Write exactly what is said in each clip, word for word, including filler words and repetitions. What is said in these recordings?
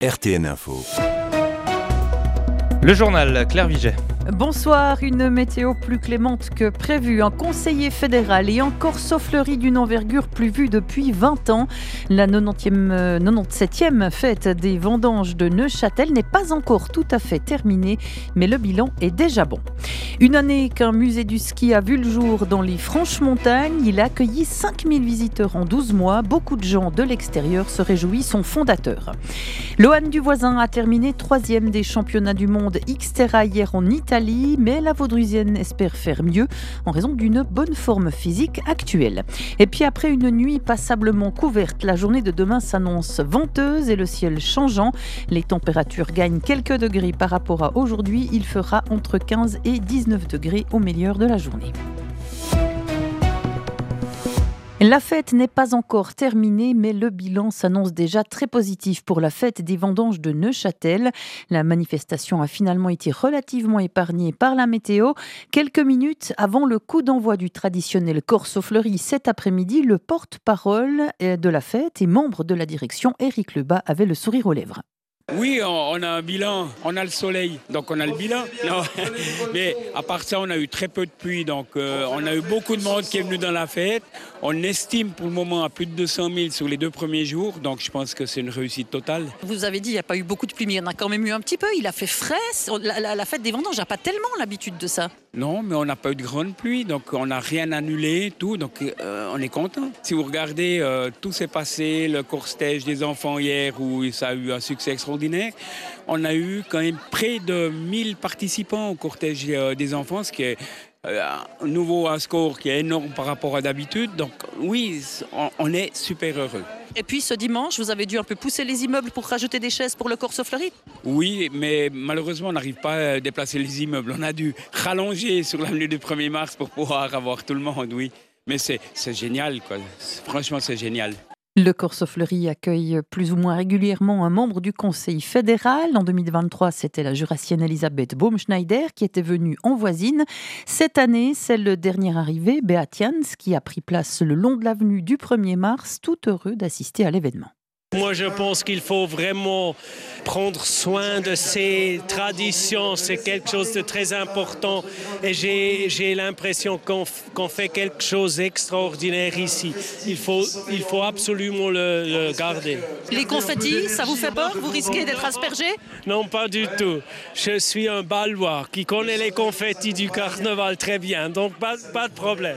R T N Info. Le journal, Claire Viget. Bonsoir, une météo plus clémente que prévu. Un conseiller fédéral et encore soufflerie d'une envergure plus vue depuis vingt ans. La quatre-vingt-dix-septième fête des vendanges de Neuchâtel n'est pas encore tout à fait terminée, mais le bilan est déjà bon. Une année qu'un musée du ski a vu le jour dans les Franches-Montagnes, il a accueilli cinq mille visiteurs en douze mois. Beaucoup de gens de l'extérieur se réjouissent, son fondateur. L'O N du Voisin a terminé troisième des championnats du monde Xterra hier en Italie, mais la Vaudrusienne espère faire mieux en raison d'une bonne forme physique actuelle. Et puis après une nuit passablement couverte, la journée de demain s'annonce venteuse et le ciel changeant. Les températures gagnent quelques degrés par rapport à aujourd'hui. Il fera entre quinze et dix-neuf degrés au meilleur de la journée. La fête n'est pas encore terminée, mais le bilan s'annonce déjà très positif pour la fête des vendanges de Neuchâtel. La manifestation a finalement été relativement épargnée par la météo. Quelques minutes avant le coup d'envoi du traditionnel corso fleuri cet après-midi, le porte-parole de la fête et membre de la direction, Éric Lebas, avait le sourire aux lèvres. Oui, on a un bilan, on a le soleil, donc on a le bilan. Non. Mais à part ça, on a eu très peu de pluie, donc euh, on a eu beaucoup de monde qui est venu dans la fête. On estime pour le moment à plus de deux cent mille sur les deux premiers jours, donc je pense que c'est une réussite totale. Vous avez dit qu'il n'y a pas eu beaucoup de pluie, mais il y en a quand même eu un petit peu. Il a fait frais. La, la, la fête des vendanges n'a pas tellement l'habitude de ça. Non, mais on n'a pas eu de grande pluie, donc on n'a rien annulé, tout, donc euh, on est content. Si vous regardez, euh, tout s'est passé, le cortège des enfants hier, où ça a eu un succès extraordinaire. On a eu quand même près de mille participants au cortège euh, des enfants, ce qui est euh, un nouveau un score qui est énorme par rapport à d'habitude. Donc oui, on, on est super heureux. Et puis ce dimanche, vous avez dû un peu pousser les immeubles pour rajouter des chaises pour le corso fleuri ? Oui, mais malheureusement, on n'arrive pas à déplacer les immeubles. On a dû rallonger sur l'avenue du premier mars pour pouvoir avoir tout le monde, oui. Mais c'est, c'est génial, quoi. Franchement, c'est génial. Le corso fleuri accueille plus ou moins régulièrement un membre du Conseil fédéral. En deux mille vingt-trois, c'était la jurassienne Elisabeth Baumschneider qui était venue en voisine. Cette année, c'est le dernier arrivé, Beat Jans, qui a pris place le long de l'avenue du premier mars, tout heureux d'assister à l'événement. Moi, je pense qu'il faut vraiment prendre soin de ces traditions. C'est quelque chose de très important. Et j'ai, j'ai l'impression qu'on, qu'on fait quelque chose d'extraordinaire ici. Il faut, il faut absolument le, le garder. Les confettis, ça vous fait peur ? Vous risquez d'être aspergé ? Non, pas du tout. Je suis un Balois qui connaît les confettis du carnaval très bien. Donc, pas, pas de problème.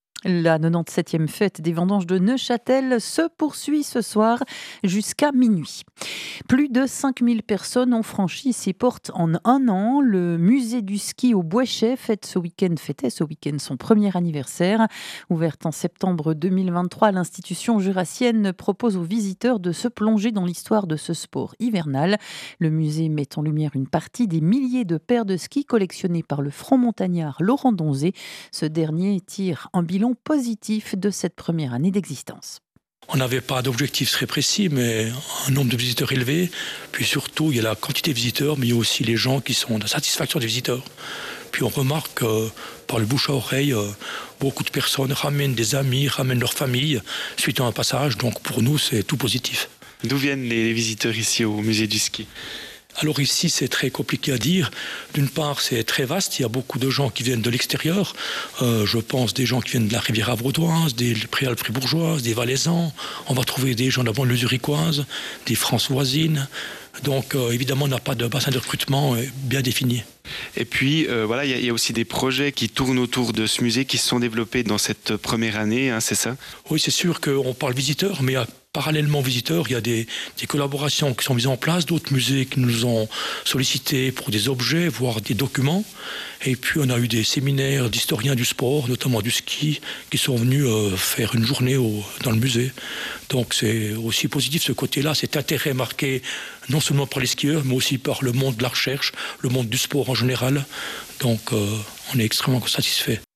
La quatre-vingt-dix-septième fête des vendanges de Neuchâtel se poursuit ce soir jusqu'à minuit. Plus de cinq mille personnes ont franchi ses portes en un an. Le musée du ski au Bouéchet fête ce week-end, fêtait ce week-end son premier anniversaire. Ouverte en septembre deux mille vingt-trois, l'institution jurassienne propose aux visiteurs de se plonger dans l'histoire de ce sport hivernal. Le musée met en lumière une partie des milliers de paires de skis collectionnés par le franc-montagnard Laurent Donzé. Ce dernier tire un bilan positif de cette première année d'existence. On n'avait pas d'objectif très précis, mais un nombre de visiteurs élevé. Puis surtout, il y a la quantité de visiteurs, mais il y a aussi les gens qui sont de satisfaction des visiteurs. Puis on remarque euh, par le bouche à oreille, euh, beaucoup de personnes ramènent des amis, ramènent leur famille suite à un passage. Donc pour nous, c'est tout positif. D'où viennent les visiteurs ici au musée du ski ? Alors ici, c'est très compliqué à dire. D'une part, c'est très vaste. Il y a beaucoup de gens qui viennent de l'extérieur. Euh, je pense des gens qui viennent de la Riviera vaudoise, des Préalpes fribourgeoises, des Valaisans. On va trouver des gens de la banlieue zurichoise, des France voisines. Donc euh, évidemment, on n'a pas de bassin de recrutement bien défini. Et puis, euh, voilà, il y, y a aussi des projets qui tournent autour de ce musée qui se sont développés dans cette première année, hein, c'est ça ? Oui, c'est sûr qu'on parle visiteurs, mais il y a parallèlement aux visiteurs, il y a des, des collaborations qui sont mises en place, d'autres musées qui nous ont sollicités pour des objets, voire des documents. Et puis on a eu des séminaires d'historiens du sport, notamment du ski, qui sont venus euh, faire une journée au, dans le musée. Donc c'est aussi positif ce côté-là, cet intérêt marqué non seulement par les skieurs, mais aussi par le monde de la recherche, le monde du sport en général. Donc euh, on est extrêmement satisfait.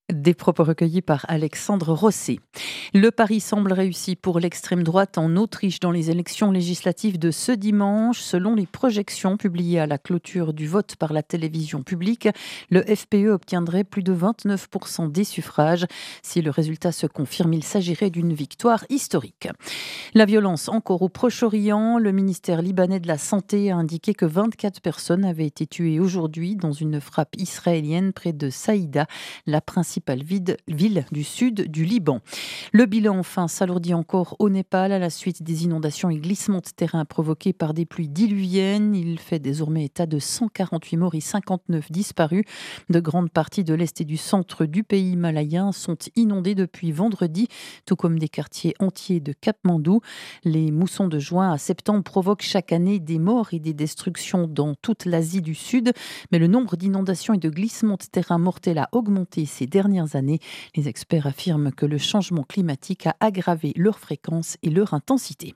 Des propos recueillis par Alexandre Rosset. Le pari semble réussi pour l'extrême droite en Autriche dans les élections législatives de ce dimanche. Selon les projections publiées à la clôture du vote par la télévision publique, le F P E obtiendrait plus de vingt-neuf pour cent des suffrages. Si le résultat se confirme, il s'agirait d'une victoire historique. La violence encore au Proche-Orient. Le ministère libanais de la Santé a indiqué que vingt-quatre personnes avaient été tuées aujourd'hui dans une frappe israélienne près de Saïda, la principale ville du sud du Liban. Le bilan enfin s'alourdit encore au Népal à la suite des inondations et glissements de terrain provoqués par des pluies diluviennes. Il fait désormais état de cent quarante-huit morts et cinquante-neuf disparus. De grandes parties de l'est et du centre du pays himalayen sont inondées depuis vendredi, tout comme des quartiers entiers de Katmandou. Les moussons de juin à septembre provoquent chaque année des morts et des destructions dans toute l'Asie du Sud, mais le nombre d'inondations et de glissements de terrain mortels a augmenté ces dernières années. Les experts affirment que le changement climatique a aggravé leur fréquence et leur intensité.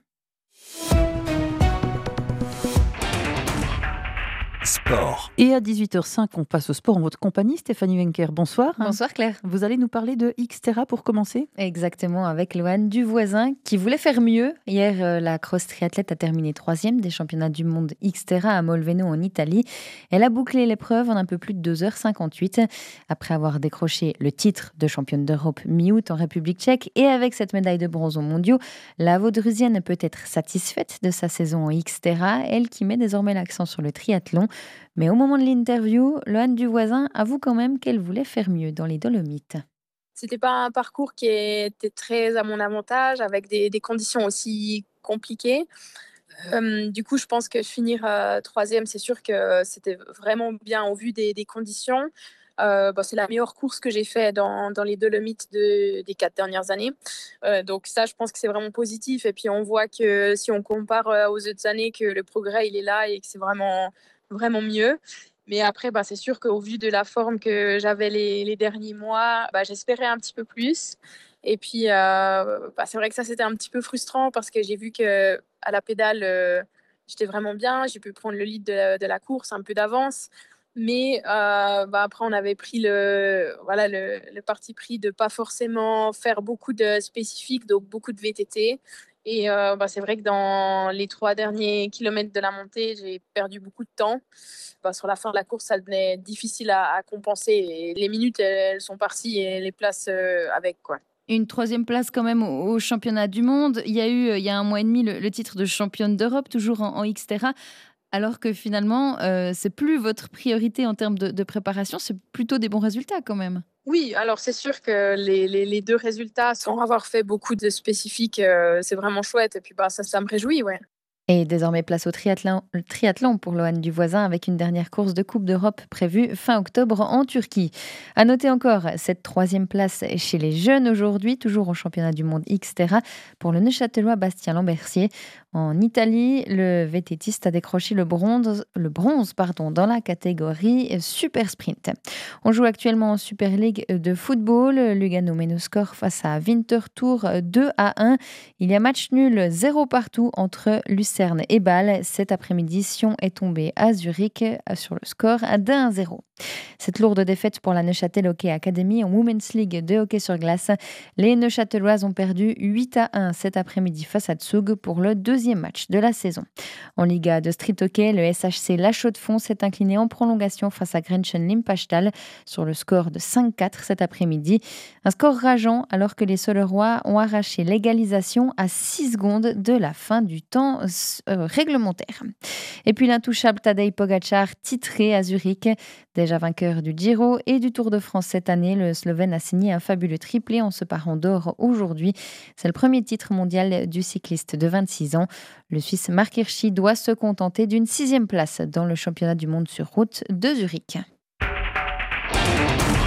Sport. Et à dix-huit heures cinq, on passe au sport en votre compagnie. Stéphanie Wenker, bonsoir. Bonsoir Claire. Vous allez nous parler de Xterra pour commencer ? Exactement, avec Loane Duvoisin qui voulait faire mieux. Hier, la cross triathlète a terminé troisième des championnats du monde Xterra à Molveno en Italie. Elle a bouclé l'épreuve en un peu plus de deux heures cinquante-huit. Après avoir décroché le titre de championne d'Europe mi-août en République tchèque et avec cette médaille de bronze aux mondiaux, la Vaudrusienne peut être satisfaite de sa saison en Xterra, elle qui met désormais l'accent sur le triathlon. Mais au moment de l'interview, Loane Duvoisin avoue quand même qu'elle voulait faire mieux dans les Dolomites. C'était pas un parcours qui était très à mon avantage, avec des, des conditions aussi compliquées. Euh, du coup, je pense que finir euh, troisième, c'est sûr que c'était vraiment bien au vu des, des conditions. Euh, bah, c'est la meilleure course que j'ai faite dans, dans les Dolomites de, des quatre dernières années. Euh, donc ça, je pense que c'est vraiment positif. Et puis, on voit que si on compare euh, aux autres années, que le progrès, il est là et que c'est vraiment... vraiment mieux. Mais après, bah, c'est sûr qu'au vu de la forme que j'avais les, les derniers mois, bah, j'espérais un petit peu plus. Et puis, euh, bah, c'est vrai que ça, c'était un petit peu frustrant parce que j'ai vu qu'à la pédale, euh, j'étais vraiment bien. J'ai pu prendre le lead de, de la course, un peu d'avance. Mais euh, bah, après, on avait pris le, voilà, le, le parti pris de ne pas forcément faire beaucoup de spécifiques, donc beaucoup de V T T. Et euh, bah, c'est vrai que dans les trois derniers kilomètres de la montée, j'ai perdu beaucoup de temps. Bah, sur la fin de la course, ça devenait difficile à, à compenser. Et les minutes, elles, elles sont parties et les places euh, avec, quoi. Une troisième place quand même au, au championnat du monde. Il y a eu, il y a un mois et demi, le, le titre de championne d'Europe, toujours en, en Xterra. Alors que finalement, euh, c'est plus votre priorité en termes de, de préparation, c'est plutôt des bons résultats quand même. Oui, alors c'est sûr que les, les, les deux résultats, sans avoir fait beaucoup de spécifiques, euh, c'est vraiment chouette. Et puis bah, ça, ça me réjouit, ouais. Et désormais, place au triathlon, le triathlon pour Loane Duvoisin avec une dernière course de Coupe d'Europe prévue fin octobre en Turquie. À noter encore cette troisième place chez les jeunes aujourd'hui, toujours au championnat du monde Xterra pour le Neuchâtelois Bastien Lambertier. En Italie, le vététiste a décroché le bronze, le bronze pardon, dans la catégorie Super Sprint. On joue actuellement en Super League de football. Lugano mène au score face à Winterthur deux à un. Il y a match nul zéro partout entre Lucerne et Bâle. Cet après-midi, Sion est tombé à Zurich sur le score d'un à zéro. Cette lourde défaite pour la Neuchâtel Hockey Academy en Women's League de hockey sur glace. Les Neuchâteloises ont perdu huit à un cet après-midi face à Zug pour le deuxième match de la saison. En Liga de street hockey, le S H C La Chaux-de-Fonds s'est incliné en prolongation face à Grenchen Limpachtal sur le score de cinq quatre cet après-midi. Un score rageant alors que les Solerois ont arraché l'égalisation à six secondes de la fin du temps euh, réglementaire. Et puis l'intouchable Tadej Pogačar titré à Zurich. Déjà vainqueur du Giro et du Tour de France cette année, le Slovène a signé un fabuleux triplé en se parant d'or aujourd'hui. C'est le premier titre mondial du cycliste de vingt-six ans. Le Suisse Marc Hirschi doit se contenter d'une sixième place dans le championnat du monde sur route de Zurich.